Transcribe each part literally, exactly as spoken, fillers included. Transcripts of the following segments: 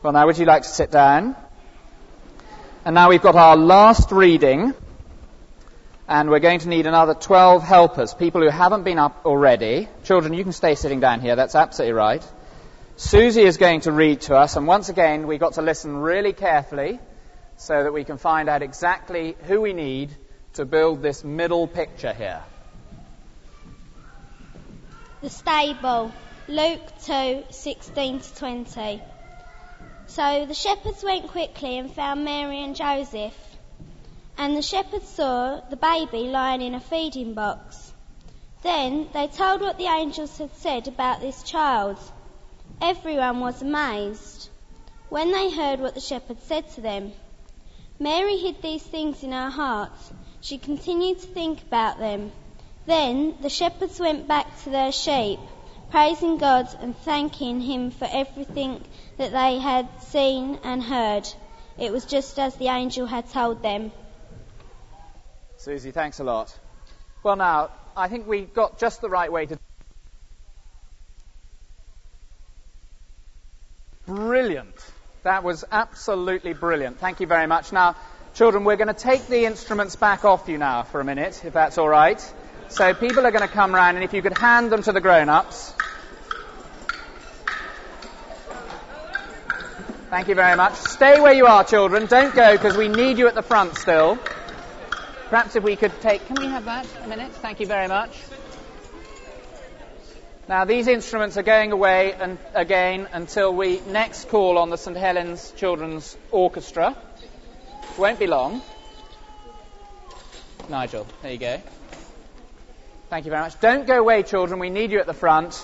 Well, now, would you like to sit down? And now we've got our last reading, and we're going to need another twelve helpers, people who haven't been up already. Children, you can stay sitting down here, that's absolutely right. Susie is going to read to us, and once again, we've got to listen really carefully so that we can find out exactly who we need to build this middle picture here. The stable, Luke two, sixteen to twenty. So the shepherds went quickly and found Mary and Joseph. And the shepherds saw the baby lying in a feeding box. Then they told what the angels had said about this child. Everyone was amazed when they heard what the shepherds said to them. Mary hid these things in her heart. She continued to think about them. Then the shepherds went back to their sheep, praising God and thanking Him for everything that they had seen and heard. It was just as the angel had told them. Susie, thanks a lot. Well, now, I think we got just the right way to... Brilliant. That was absolutely brilliant. Thank you very much. Now, children, we're going to take the instruments back off you now for a minute, if that's all right. So people are going to come round, and if you could hand them to the grown-ups. Thank you very much. Stay where you are, children. Don't go, because we need you at the front still. Perhaps if we could take... Can we have that a minute? Thank you very much. Now, these instruments are going away and again until we next call on the St Helens Children's Orchestra. It won't be long. Nigel, there you go. Thank you very much. Don't go away, children. We need you at the front.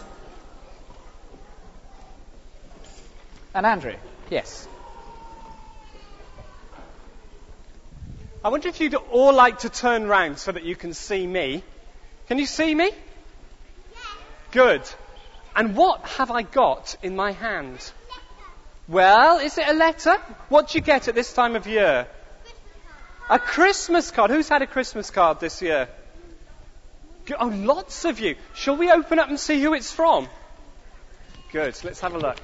And Andrew, yes. I wonder if you'd all like to turn round so that you can see me. Can you see me? Yes. Good. And what have I got in my hand? Well, is it a letter? What do you get at this time of year? A Christmas card. Who's had a Christmas card this year? Oh, lots of you. Shall we open up and see who it's from? Good. Let's have a look.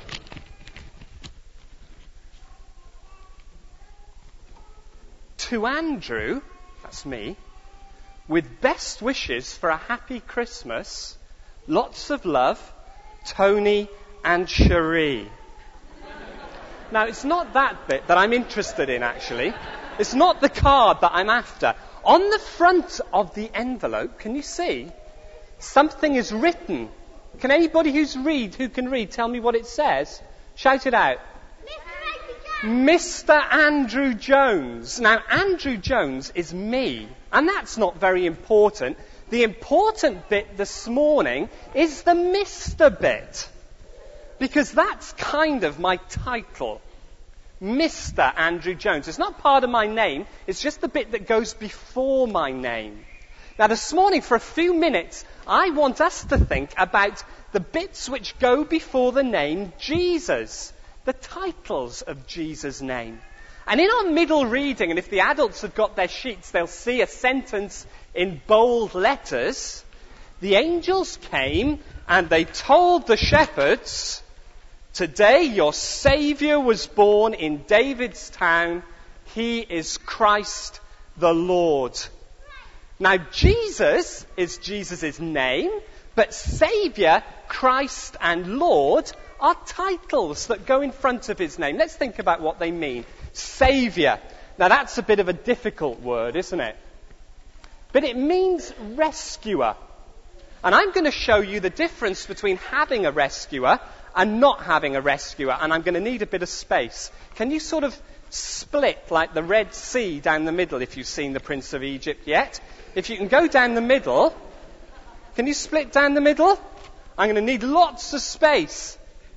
To Andrew, that's me, with best wishes for a happy Christmas, lots of love, Tony and Cherie. Now, it's not that bit that I'm interested in, actually. It's not the card that I'm after. On the front of the envelope, can you see? Something is written. Can anybody who's read, who can read, tell me what it says? Shout it out. Mister Andrew Jones. Now, Andrew Jones is me, and that's not very important. The important bit this morning is the Mister bit, because that's kind of my title. Mister Andrew Jones. It's not part of my name, it's just the bit that goes before my name. Now, this morning, for a few minutes, I want us to think about the bits which go before the name Jesus. The titles of Jesus' name. And in our middle reading, and if the adults have got their sheets, they'll see a sentence in bold letters. The angels came and they told the shepherds, today your Saviour was born in David's town. He is Christ the Lord. Now, Jesus is Jesus' name, but Saviour, Christ and Lord are titles that go in front of his name. Let's think about what they mean. Saviour. Now, that's a bit of a difficult word, isn't it? But it means rescuer. And I'm going to show you the difference between having a rescuer and not having a rescuer. And I'm going to need a bit of space. Can you sort of split like the Red Sea down the middle if you've seen The Prince of Egypt yet? If you can go down the middle, can you split down the middle? I'm going to need lots of space.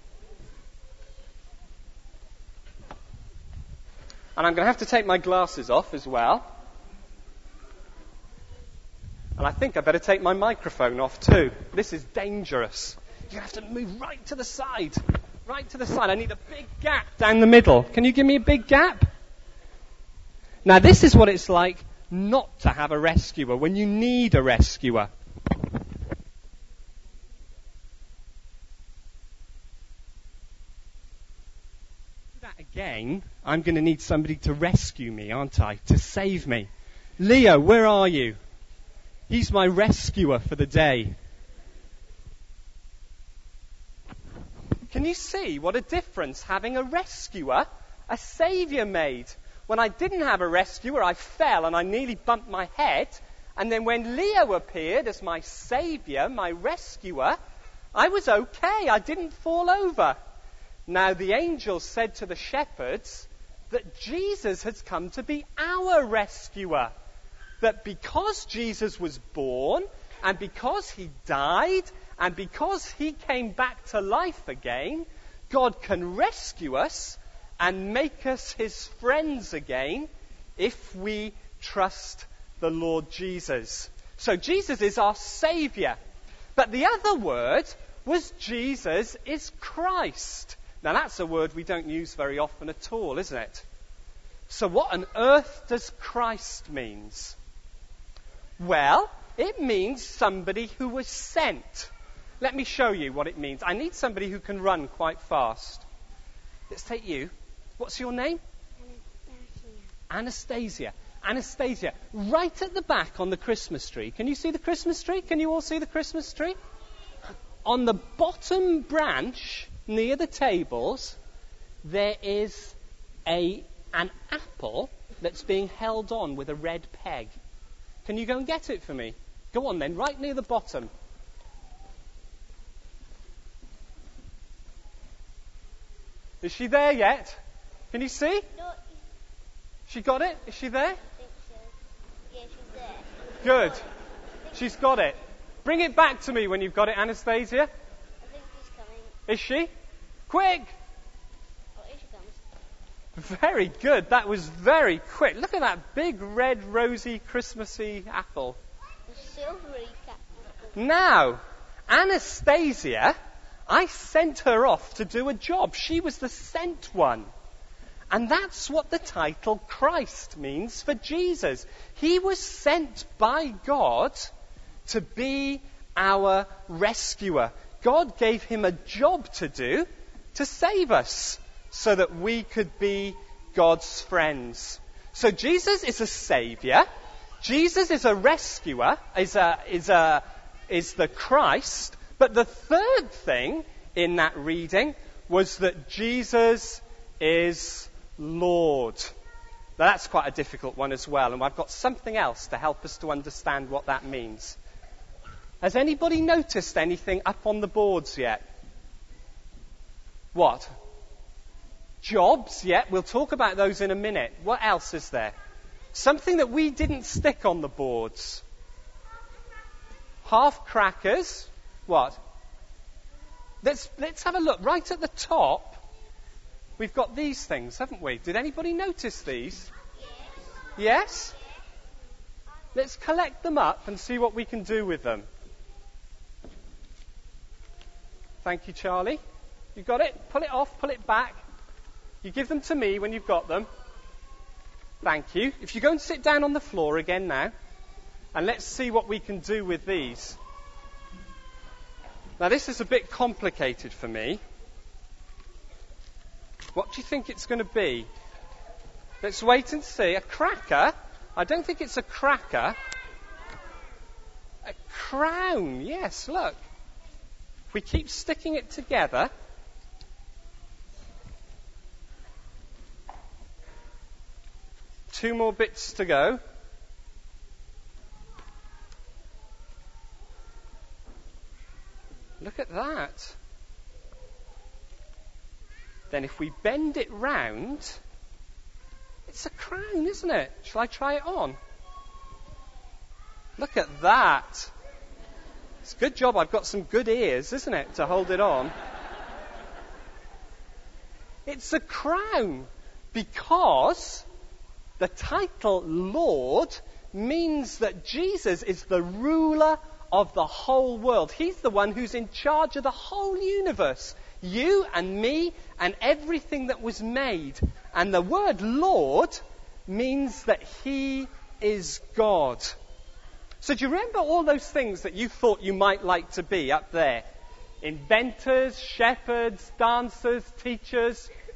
And I'm going to have to take my glasses off as well. And I think I better take my microphone off too. This is dangerous. You have to move right to the side. Right to the side. I need a big gap down the middle. Can you give me a big gap? Now, this is what it's like not to have a rescuer, when you need a rescuer. That Again, I'm going to need somebody to rescue me, aren't I? To save me. Leo, where are you? He's my rescuer for the day. Can you see what a difference having a rescuer, a saviour made? When I didn't have a rescuer, I fell and I nearly bumped my head. And then when Leo appeared as my saviour, my rescuer, I was okay. I didn't fall over. Now the angel said to the shepherds that Jesus has come to be our rescuer. That because Jesus was born, and because he died, and because he came back to life again, God can rescue us and make us his friends again if we trust the Lord Jesus. So Jesus is our saviour. But the other word was Jesus is Christ. Now that's a word we don't use very often at all, isn't it? So what on earth does Christ mean? Well, it means somebody who was sent. Let me show you what it means. I need somebody who can run quite fast. Let's take you. What's your name? Anastasia. Anastasia. Right at the back on the Christmas tree. Can you see the Christmas tree? Can you all see the Christmas tree? On the bottom branch, near the tables, there is a an apple that's being held on with a red peg. Can you go and get it for me? Go on then, right near the bottom. Is she there yet? Can you see? No, She got it? Is she there? I think so. Yeah, she's there. Good. She's got it. Bring it back to me when you've got it, Anastasia. I think she's coming. Is she? Quick! Oh, here she comes. Very good. That was very quick. Look at that big, red, rosy, Christmassy apple. The silvery cat. Now, Anastasia, I sent her off to do a job. She was the sent one. And that's what the title Christ means for Jesus. He was sent by God to be our rescuer. God gave him a job to do to save us so that we could be God's friends. So Jesus is a saviour. Jesus is a rescuer, is a, is a, is the Christ. But the third thing in that reading was that Jesus is Lord. Now that's quite a difficult one as well, and I've got something else to help us to understand what that means. Has anybody noticed anything up on the boards yet? What? Jobs, yeah, we'll talk about those in a minute. What else is there? Something that we didn't stick on the boards. Half crackers. What? Let's, let's have a look. Right at the top, we've got these things, haven't we? Did anybody notice these? Yes? Yes? Let's collect them up and see what we can do with them. Thank you, Charlie. You got it? Pull it off, pull it back. You give them to me when you've got them. Thank you. If you go and sit down on the floor again now, and let's see what we can do with these. Now, this is a bit complicated for me. What do you think it's going to be? Let's wait and see. A cracker? I don't think it's a cracker. A crown. Yes, look. If we keep sticking it together. Two more bits to go. Look at that. Then if we bend it round, it's a crown, isn't it? Shall I try it on? Look at that. It's a good job I've got some good ears, isn't it, to hold it on. It's a crown because the title Lord means that Jesus is the ruler of the whole world. He's the one who's in charge of the whole universe. You and me and everything that was made. And the word Lord means that he is God. So do you remember all those things that you thought you might like to be up there? Inventors, shepherds, dancers, teachers.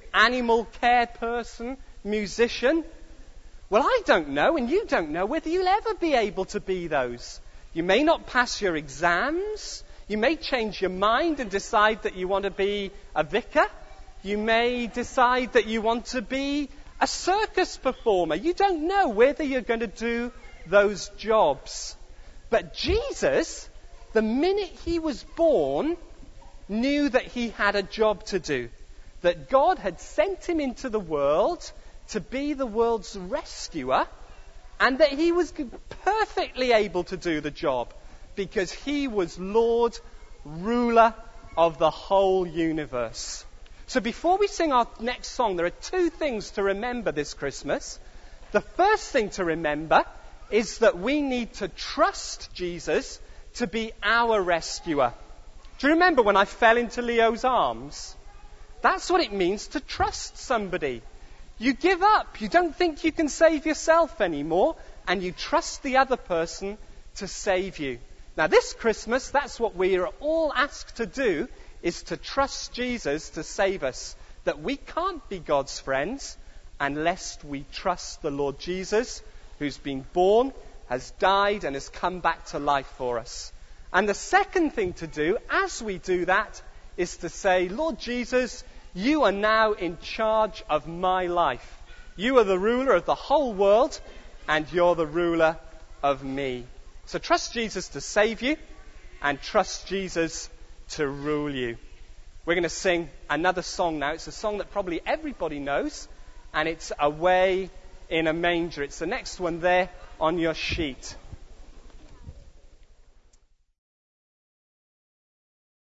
animal care person, musician? Well, I don't know, and you don't know whether you'll ever be able to be those. You may not pass your exams. You may change your mind and decide that you want to be a vicar. You may decide that you want to be a circus performer. You don't know whether you're going to do those jobs. But Jesus, the minute he was born, knew that he had a job to do. That God had sent him into the world to be the world's rescuer, and that he was perfectly able to do the job because he was Lord, ruler of the whole universe. So before we sing our next song, there are two things to remember this Christmas. The first thing to remember is that we need to trust Jesus to be our rescuer. Do you remember when I fell into Leo's arms? That's what it means to trust somebody. You give up. You don't think you can save yourself anymore, and you trust the other person to save you. Now, this Christmas, that's what we are all asked to do, is to trust Jesus to save us. That we can't be God's friends unless we trust the Lord Jesus, who's been born, has died, and has come back to life for us. And the second thing to do, as we do that, is to say, Lord Jesus, you are now in charge of my life. You are the ruler of the whole world, and you're the ruler of me. So trust Jesus to save you, and trust Jesus to rule you. We're going to sing another song now. It's a song that probably everybody knows, and it's Away in a Manger. It's the next one there on your sheet.